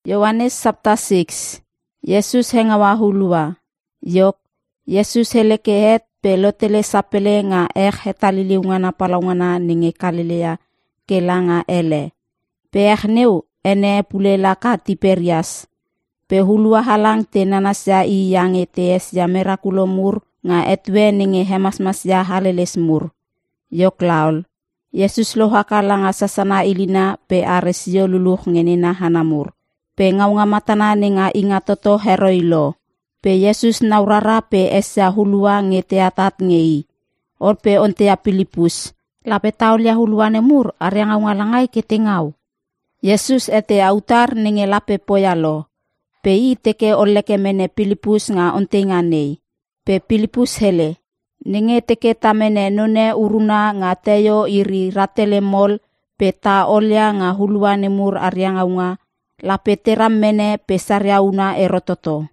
Yohanes chapter 6. Yesus hengawa hulua. Yok, Yesus helekehet pelotele sapele nga hetaliliungana palaungana ninge Galilea kelanga ele. Neu ene pulelaka Tiberias. Hulua halang tenanas ya i yang etes ya merakulomur nga etwe ninge hemasmas ya halelesmur. Yok laul. Yesus lohaka langa sasana ilina aresio luluh ngenina hanamur. Ngau ngamatana ninga ingatoto heroilo. Yesus naurara esa hulua ngeteatat ngei. Ontea Pilipus. Lape taul ya huluane mur ariang ngalangai ketengau. Yesus ete autar ninge lape poyalo. I teke oleke mene Pilipus nga ontenganei. Pilipus hele. Ninge teke tamene nune uruna nga teyo iri ratele mol ta olya nga huluane mur ariang nga lape teram mene pesaria una erototo.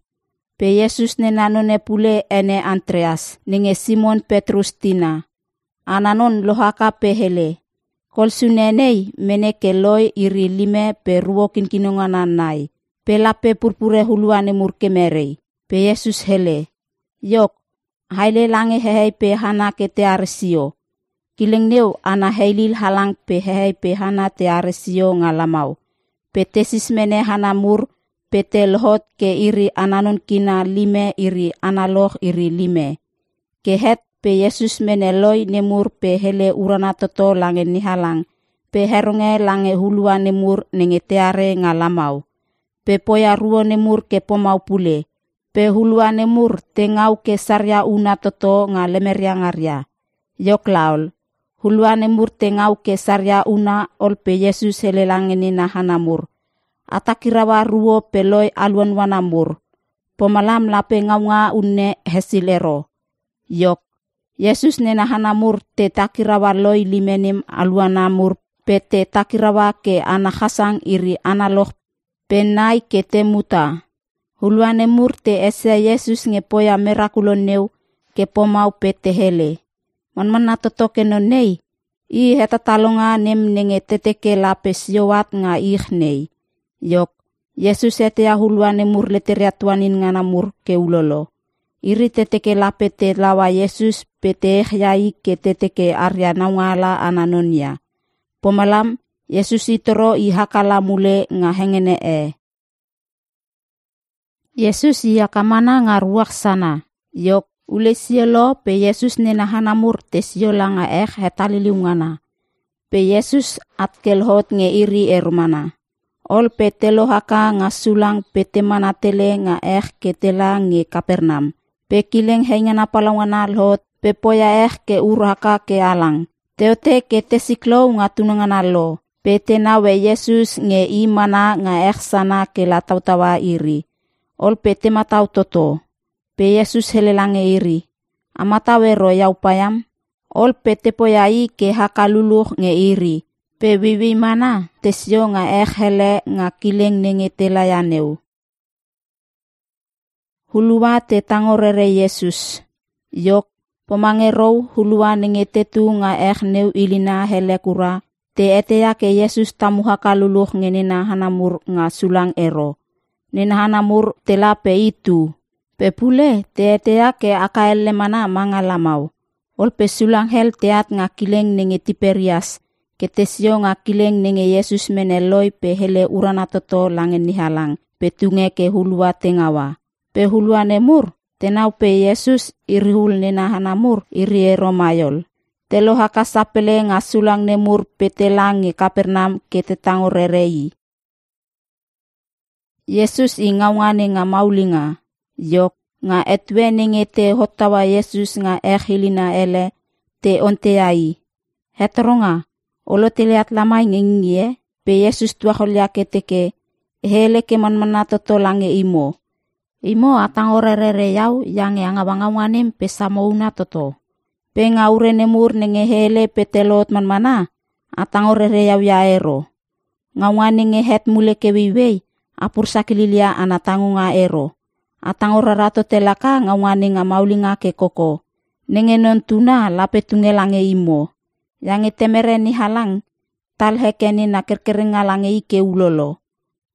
Yesus nenanone pule ene Andreas, ninge Simon Petrus tina. Ananon lohaka hele. Kolsunenei mene keloi iri lime ruokin kinunganan nai. Lape purpure huluane murkemerei. Yesus hele. Yok, haile lange hehei hana ke tearesio. Kileng neu ana heilil halang hehei hana tearesio ngalamau. Tesis mene hanamur lohot ke iri ananon kina lime iri analoh iri lime. Kehet Yesus mene loi nemur hele urana toto lange nihalang. Herunge lange hulua nemur nenge teare ngalamau. Poya ruo nemur ke pomau pule. Hulua nemur tengau ke sarya una toto nga lemeria ngaria. Yok laul. Hulua nemur tengau ke sarya una Yesus hele lange nina hanamur. Atakirawa ruo peloi aluan wanamur. Pomalam lape ngaunga unne hesilero. Yok. Yesus nena hanamur te takirawa loi limenim aluanamur te takirawa ke anahasang iri analoh penai ke temuta. Huluanemur te ese Yesus ngepoya merakulon neu ke pomau hele. Manmana totoke nonei. I heta talonga nem nenge teteke lape siowat nga nei. Yok, Yesus etea huluane mur leteriatuanin nganamur ke ulolo. Iri teteke lape te lawa Yesus yai ke teteke arya naungala ananonia. Pomalam, Yesus itoro ihakala mule nga hengene Yesus iya kamana ngaruak sana. Yok, ule sielo Yesus nenahanamur te siola nga hetaliliungana. Yesus atkelhot nge iri erumana. Ol lohaka nga sulang manatele nga ketela nge Kapernam. Kileng hengana palangana lot poya ke uraka ke alang. Teote ke tesiklo nga tunangana lo. Nawe Yesus nge imana nga sana ke latau-tawa iri. Ol matau toto. Yesus helelange iri. Amatawe ro yaupayam. Ol poyai ke hakaluluh nge iri. Wiwi mana tesio nga hele nga kileng nenge telayaneu. Hulua te tangorere Yesus. Yok, pomangero hulua nenge tetu nga neu ilina hele kura. Te etea ke Yesus tamuhaka luluh ngenena hanamur nga sulang ero. Nena hanamur telape itu. Pule te etea ke akaele mana mangalamau. Ol sulang hel teat nga kileng nenge Tiberias. Ketesio nga kileng nenge Yesus meneloi hele urana toto langen nihalang. Tunge ke hulua tengawa. Hulua nemur tenau Yesus irihul nena hanamur iri eromayol. Telo haka sapele nga sulang nemur telang nge Kapernam ke tetangorerei. Yesus ingaungane nga maulinga. Yok nga etwe nenge te hotawa Yesus nga hilina ele te onteai. Hetoronga. Olo teleat lamai ngengie, Yesus tuaholya keteke, hele ke manmana toto lange imo. Imo atang orerere yau yang abangawanem pesamouna toto. Ngaure nemur nenge hele telot manmana, atang orere yau yaero. Ngawan nenge het mule kewiwei, apur sakililia anatangu nga ero. Atang orerato telaka ngawan nga maulinga ke koko. Nenge non tuna lape tungelange imo. Yang temere ni halang, tal hekeni na kerkeringa lange ike ulolo.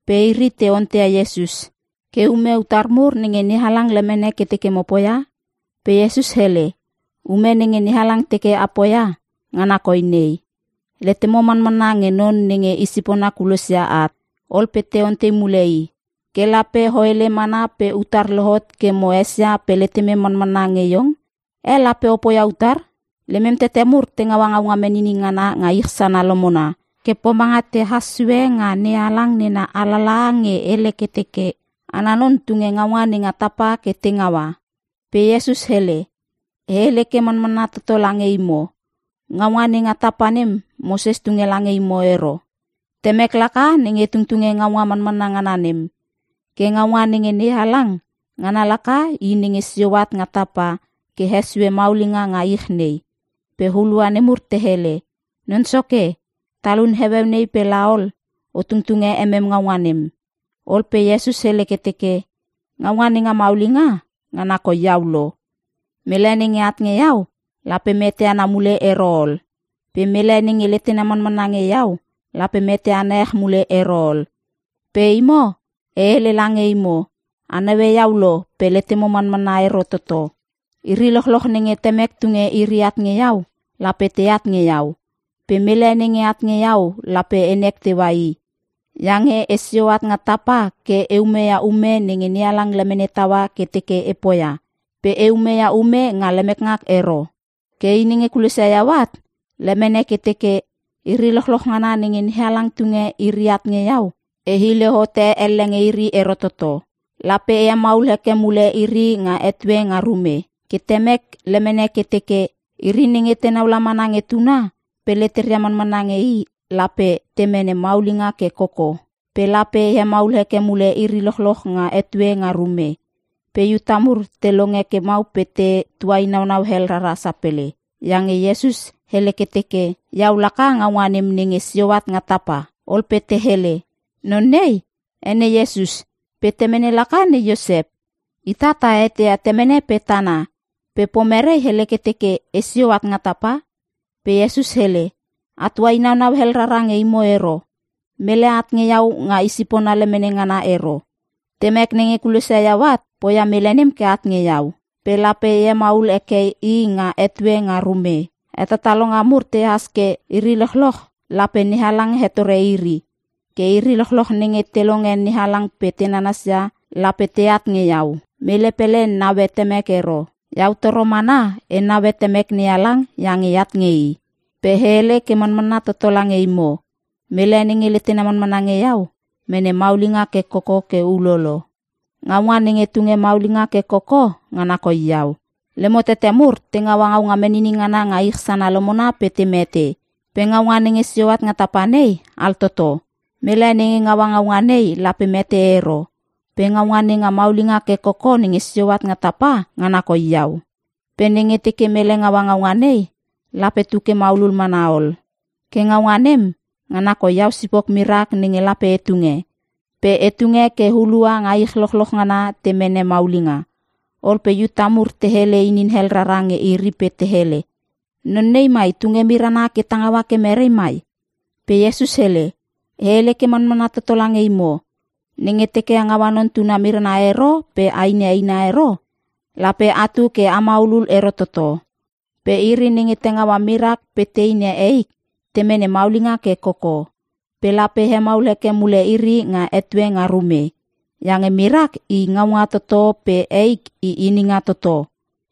Pe iri te ontea Yesus. Ke ume utarmur ninge nihalang lemene keteke mopoya. Pe Yesus hele. Ume ninge nihalang teke apoya. Ngana koinei. Lete moman menange non ninge isipona kulusya at. Ol pe te onte mulei. Ke lape hoele mana pe utar lohot ke moesya pe lete meman menange yong. Lape opoya utar. Lemem te temur te ngawang menini ngana ngaiksana lomona. Ke pomanga te haswe nga nealang nena alalange ele keteke. Ananon tunge ngawa ni ngatapa ke te ngawa. Pe Yesus hele. Hele ke man totolange imo. Ngawa ni ngatapanem Moses tunge lange imo ero. Temek laka ninge tungtunge ngawa man ngananem. Ke ngawa ninge nihalang. Ngana laka ininge siwat ngatapa ke heswe maulinga ngaikhnei. Pe huluane murte hele. Nonsoke. Talun hebew nei pe laol, o tungtunge ngawanem. Ol pe Yesus hele keteke, ngawani nga maulinga, nga nako yaulo. Meleni nge at nge yau, lape mete ana mule erol. Pe meleni nge lete naman manange yau, lape mete ana mule erol. Pe imo, hele lange imo, anawe yaulo, pe lete mo man ero toto. Iri loh nge temek tunge iri at nge yau, lape te at nge yau. Pemele ninge at nge yau lape enek te wai. Yang esioat ngatapa ke eume ya ume ninge nialang lemene tawa ke teke epoya. Pe eume ya ume nga lemek ngak ero. Ke ininge kulisaya wat lemene ke teke iri loh ngana ninge nialang tunge iri at nge yau. Ehile hote elenge iri ero toto. Lape ya maul heke mule iri nga etwe nga rume. Ketemek lemene ke teke iri ninge tenaula manange tuna. Peleter yaman manangei lape temene maulinga ke koko. Pe lape ya maul heke mule iri loh nga etwe nga rume. Pe yutamur telonge ke mau pete tuai nau hel rara sapele. Yang Yesus hele keteke yau laka ngawanim ninge siwat ngatapa. Ol pete hele. Nonei ene Yesus pete mene laka ne Yosep. Itata ete temene petana. Pe pomere hele keteke esiwat ngatapa. Pe Yesus hele, atwa inau hel rarange imo ero. Mele at nge yau nga isipona lemene ngana ero. Temek nenge kulusaya wat, poya melenim ke at nge yau. Pe lape ye maul eke i nga etwe nga rume. Eta talong amur te haske iri loh, lape nihalang hetore iri. Ke iri loh nenge telongen nihalang pete nanasya, lape te at nge yau. Mele pele nawe temek ero. Yau toro mana nawe temek nialang yang iat ngei. Pehele ke man totolange imo. Mele ninge lete naman manange yau. Mene maulinga ke koko ke ulolo. Ngawa ninge tunge maulinga ke koko nganako yau. Lemo tetemur tengawangau ngamenini ngana ngaiksana lomona pete mete. Pengawa ninge siwat ngatapanei al toto. Mele ninge ngawangau nganei lape mete ero. Pengawani nga maulinga ke koko ninge siwat ngatapa nganako yau. Peninge teke mele ngawangawanei lape tuke maulul manaol. Ke ngawanem nganako yau sipok mirak ninge lape etunge. Pe etunge ke hulua ngaik loh ngana temene maulinga. Ol pe yutamur tehele inin hel rarange iri pe tehele. Nonei mai tunge mirana ke tangawa ke merei mai. Pe Yesus hele ke man totolange imo. Ninge teke angawanon tuna mirna ero pe aina ero. Lape atu ke amaulul ero toto. Pe iri ninge tengawa mirak pe teine eik. Temene maulinga ke koko. Pe lape he maule ke mule iri nga etwe nga rume. Yang mirak i ngawa toto pe eik i ini nga toto.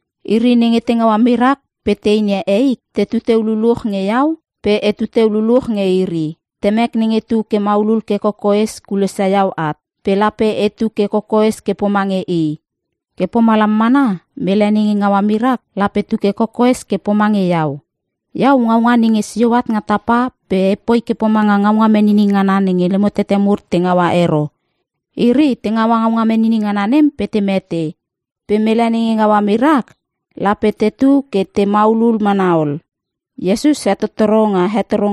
Iri ninge tengawa mirak pe teine eik. Tetute ululuh nge yau pe etute ululuh nge iri. Temek ninge tu ke maulul ke kokoes kulesayaw at. Pelape etu ke kokoes ke pomange i. Ke pomalam mana, mele ninge ngawa mirak, lape tu ke kokoes ke pomange yau. Yau ngawa ninge siwat ngatapa, pe epoi ke pomanga ngawa menini ngana ninge lemo tetemur te ngawa ero. Iri te ngawa menini ngana nem pete mete. Pe mele ninge ngawa mirak, lape tetu ke te maulul manaol. Yesus hetotoronga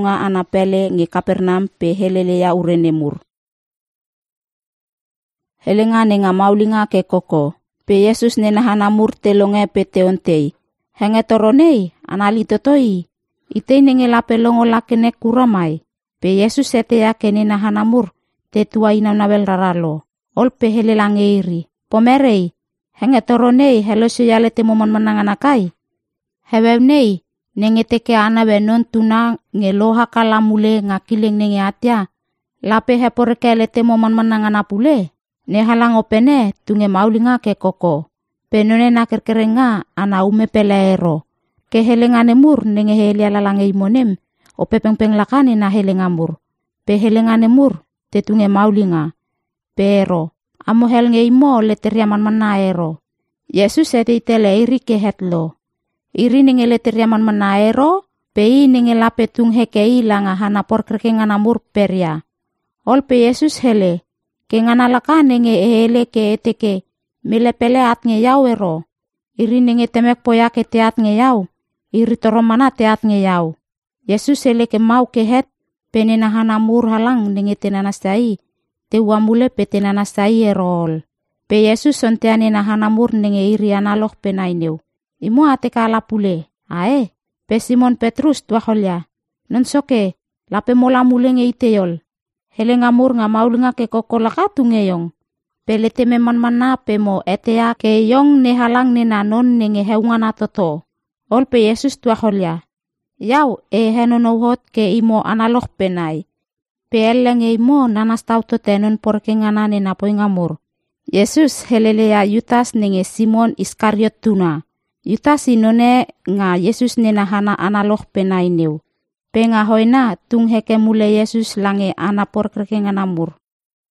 anapele nge Kapernaum pe helele ya urenemur. Helenga nenga maulinga ke koko. Pe Yesus nenahanamur telonge pe teontei. Henge toronei anali totoi. Ite nenge lape longo lakene kuramai. Pe Yesus setea ke nenahanamur te tua ina nabel raralo. Olpe hele langeiri. Pomerei, henge toronei helo siyale te momon menanganakai. Hewewnei, nenge teke ana benon tuna ngeloha kalamule ngakileng nenge atia. Lape heporekele te momon menangana pule. Ne halang opene tunge maulinga ke koko. Penone na kerkerenga ana ume peleero. Ke helengane mur nenge hele alalange imonem. O pepeng-peng lakane na helengamur. Pe helengane mur te tunge maulinga. Pero, amo helnge imo leteriaman manaero. Yesus ete itele iri ke hetlo. Iri nenge leteriaman manaero. Pei nenge lape tung heke ilanga hana porkerkengan amur peria. Olpe Yesus hele. Ke ngana lakane nge hele ke eteke. Mile pele at nge yau ero. Iri nenge temek poyake te at nge yau. Iri toromana te at nge yau. Yesus hele ke mau ke het. Penena hana mur halang nenge tenanastai. Te uamule pe tenanastai erol. Pe Yesus sonteane na hana mur nenge iri analoh penaineu. Imo ate kala pule. Ae. Pe Simon Petrus tuaholya. Non soke. Lape mola mule nge iteyol. Hele ngamur ngamaul nga ke kokolakatu ngeyong. Pele te meman mana pe mo etea ke yong ne halang ne nanon nenge heungana toto. Olpe Yesus tuaholya. Yau henonouhot ke imo analoh penai. Peeleng imo nanas tauto tenon porkengana ne napoi ngamur. Yesus helelea Yutas nenge Simon Iskariot tuna. Yutas inone nga Yesus nena hana analoh penai neu. Penga hoina tung heke mule Yesus lange ana porkengana mur.